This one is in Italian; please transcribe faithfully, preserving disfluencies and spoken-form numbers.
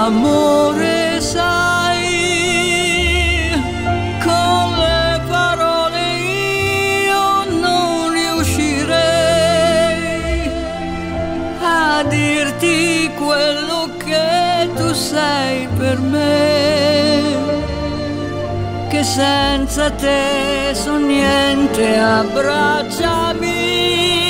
Amore, sai, con le parole io non riuscirei a dirti quello che tu sei per me, che senza te son niente, abbracciami.